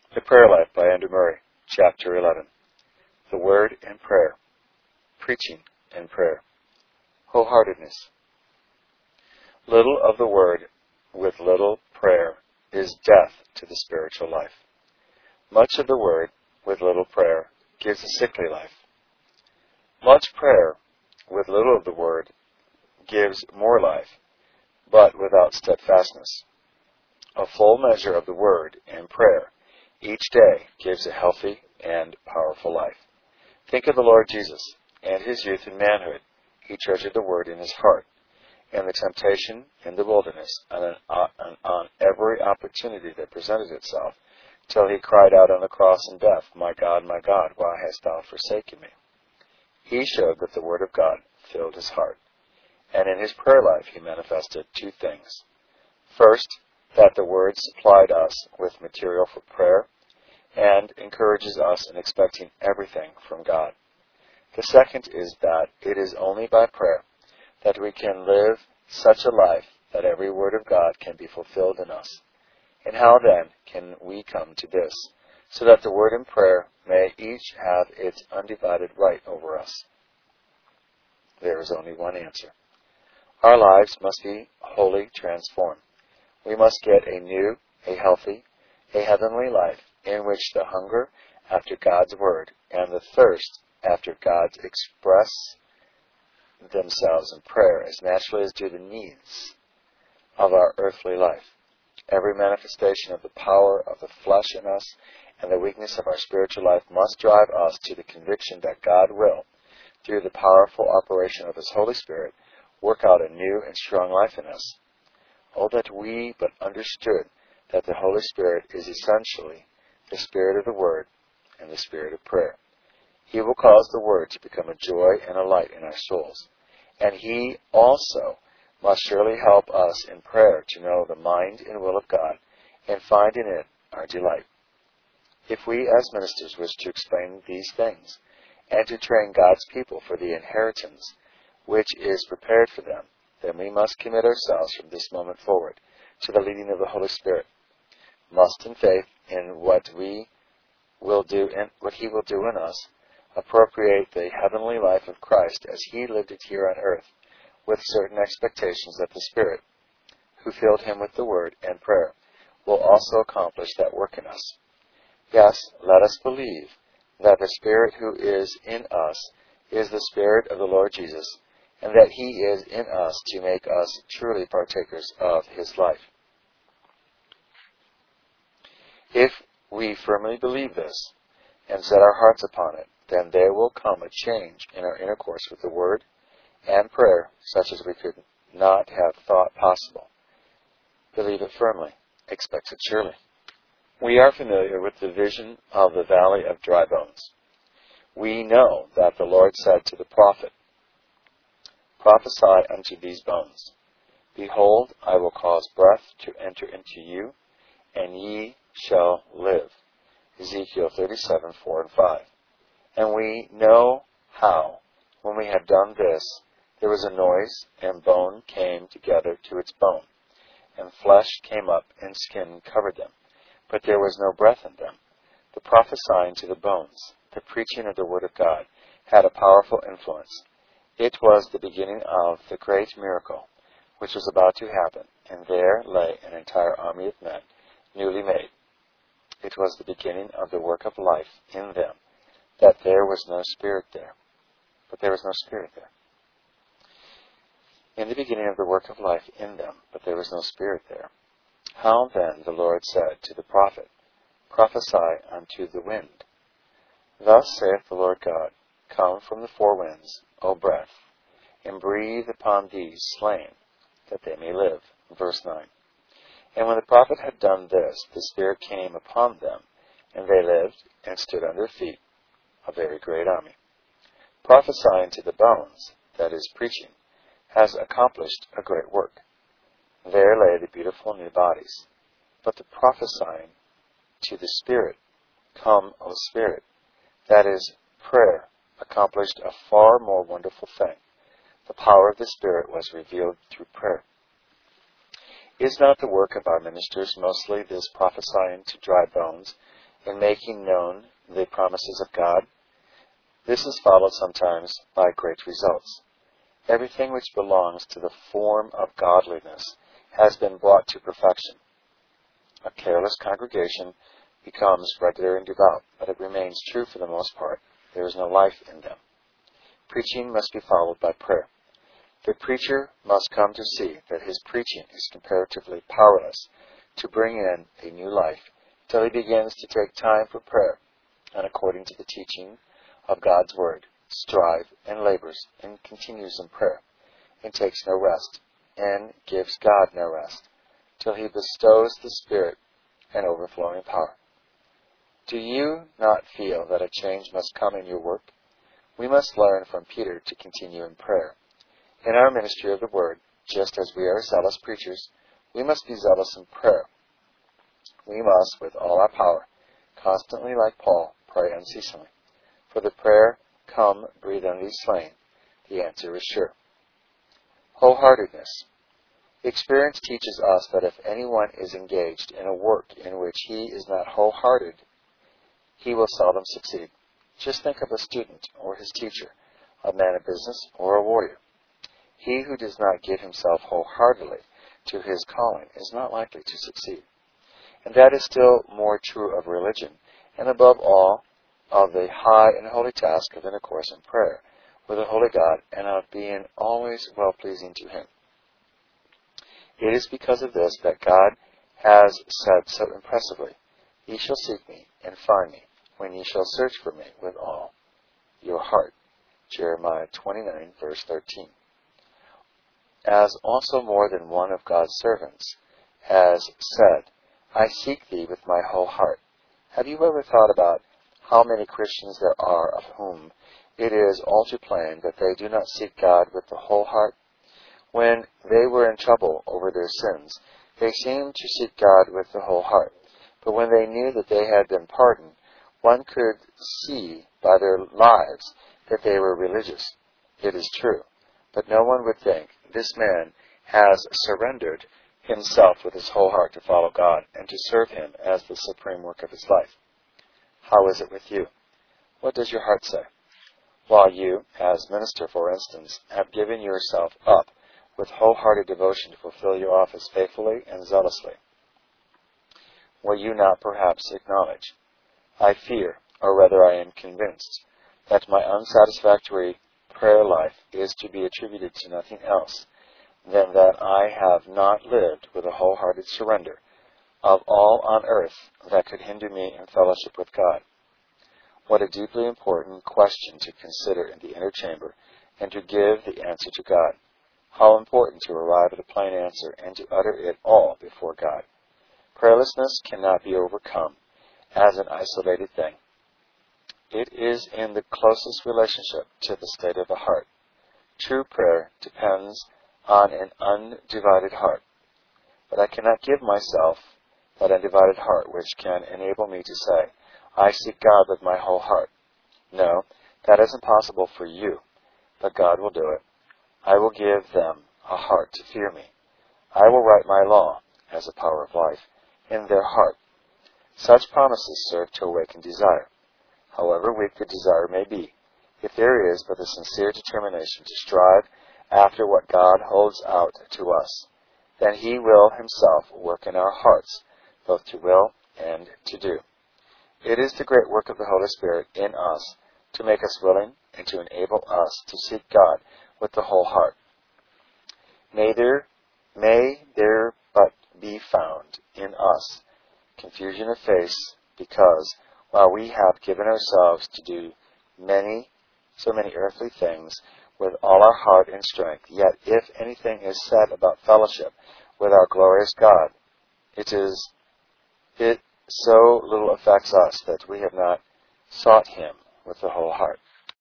The Prayer Life by Andrew Murray, Chapter 11. The Word and Prayer. Preaching and Prayer. Wholeheartedness. Little of the Word with little prayer is death to the spiritual life. Much of the Word with little prayer gives a sickly life. Much prayer with little of the Word gives more life, but without steadfastness. A full measure of the Word and prayer each day gives a healthy and powerful life. Think of the Lord Jesus and His youth and manhood. He treasured the Word in His heart, and the temptation in the wilderness on every opportunity that presented itself, till He cried out on the cross in death, my God, why hast Thou forsaken me?" He showed that the Word of God filled His heart, and in His prayer life He manifested two things. First, that the Word supplied us with material for prayer and encourages us in expecting everything from God. The second is that it is only by prayer that we can live such a life that every word of God can be fulfilled in us. And how then can we come to this, so that the Word and prayer may each have its undivided right over us? There is only one answer. Our lives must be wholly transformed. We must get a new, a healthy, a heavenly life in which the hunger after God's Word and the thirst after God express themselves in prayer as naturally as do the needs of our earthly life. Every manifestation of the power of the flesh in us and the weakness of our spiritual life must drive us to the conviction that God will, through the powerful operation of His Holy Spirit, work out a new and strong life in us. Oh, that we but understood that the Holy Spirit is essentially the Spirit of the Word and the Spirit of prayer. He will cause the Word to become a joy and a light in our souls. And He also must surely help us in prayer to know the mind and will of God and find in it our delight. If we as ministers wish to explain these things and to train God's people for the inheritance which is prepared for them, then we must commit ourselves from this moment forward to the leading of the Holy Spirit. Must, in faith in what He will do in us, appropriate the heavenly life of Christ as He lived it here on earth, with certain expectations that the Spirit, who filled Him with the Word and prayer, will also accomplish that work in us. Yes, let us believe that the Spirit who is in us is the Spirit of the Lord Jesus, and that He is in us to make us truly partakers of His life. If we firmly believe this and set our hearts upon it, then there will come a change in our intercourse with the Word and prayer such as we could not have thought possible. Believe it firmly. Expect it surely. We are familiar with the vision of the valley of dry bones. We know that the Lord said to the prophet, "Prophesy unto these bones. Behold, I will cause breath to enter into you, and ye shall live." Ezekiel 37:4 and 5. And we know how, when we had done this, there was a noise, and bone came together to its bone, and flesh came up, and skin covered them, but there was no breath in them. The prophesying to the bones, the preaching of the Word of God, had a powerful influence. It was the beginning of the great miracle which was about to happen, and there lay an entire army of men, newly made. It was the beginning of the work of life in them, that there was no spirit there. But there was no spirit there. In the beginning of the work of life in them, but there was no spirit there. How then the Lord said to the prophet, "Prophesy unto the wind. Thus saith the Lord God, Come from the four winds, O breath, and breathe upon these slain, that they may live." Verse 9. And when the prophet had done this, the Spirit came upon them, and they lived and stood on their feet, a very great army. Prophesying to the bones, that is, preaching, has accomplished a great work. There lay the beautiful new bodies. But the prophesying to the Spirit, "Come, O Spirit," that is, prayer, accomplished a far more wonderful thing. The power of the Spirit was revealed through prayer. Is not the work of our ministers mostly this prophesying to dry bones in making known the promises of God. This is followed sometimes by great results. Everything which belongs to the form of godliness has been brought to perfection. A careless congregation becomes regular and devout, but it remains true for the most part. There is no life in them. Preaching must be followed by prayer. The preacher must come to see that his preaching is comparatively powerless to bring in a new life till he begins to take time for prayer, and according to the teaching of God's Word, strive and labors and continues in prayer, and takes no rest, and gives God no rest, till he bestows the Spirit and overflowing power. Do you not feel that a change must come in your work? We must learn from Peter to continue in prayer. In our ministry of the Word, just as we are zealous preachers, we must be zealous in prayer. We must, with all our power, constantly, like Paul, pray unceasingly. For the prayer, "Come, breathe on these slain," the answer is sure. Wholeheartedness. Experience teaches us that if anyone is engaged in a work in which he is not wholehearted, he will seldom succeed. Just think of a student or his teacher, a man of business or a warrior. He who does not give himself wholeheartedly to his calling is not likely to succeed. And that is still more true of religion, and above all, of the high and holy task of intercourse and prayer with a holy God, and of being always well-pleasing to Him. It is because of this that God has said so impressively, "Ye shall seek me and find me, when ye shall search for me with all your heart." Jeremiah 29, verse 13. As also more than one of God's servants has said, "I seek thee with my whole heart." Have you ever thought about how many Christians there are of whom it is all too plain that they do not seek God with the whole heart? When they were in trouble over their sins, they seemed to seek God with the whole heart. But when they knew that they had been pardoned, one could see by their lives that they were religious. It is true, but no one would think, "This man has surrendered himself with his whole heart to follow God and to serve Him as the supreme work of his life." How is it with you? What does your heart say? While you, as minister for instance, have given yourself up with wholehearted devotion to fulfill your office faithfully and zealously, will you not perhaps acknowledge, "I fear, or rather I am convinced, that my unsatisfactory prayer life is to be attributed to nothing else than that I have not lived with a wholehearted surrender of all on earth that could hinder me in fellowship with God"? What a deeply important question to consider in the inner chamber and to give the answer to God. How important to arrive at a plain answer and to utter it all before God. Prayerlessness cannot be overcome as an isolated thing. It is in the closest relationship to the state of the heart. True prayer depends on an undivided heart. But I cannot give myself that undivided heart which can enable me to say, "I seek God with my whole heart." No, that is impossible for you, but God will do it. "I will give them a heart to fear me. I will write my law," as a power of life, "in their heart." Such promises serve to awaken desire. However weak the desire may be, if there is but a sincere determination to strive after what God holds out to us, then He will Himself work in our hearts, both to will and to do. It is the great work of the Holy Spirit in us to make us willing and to enable us to seek God with the whole heart. May there but be found in us confusion of face, because while we have given ourselves to do so many earthly things with all our heart and strength, yet if anything is said about fellowship with our glorious God, it so little affects us that we have not sought Him with the whole heart.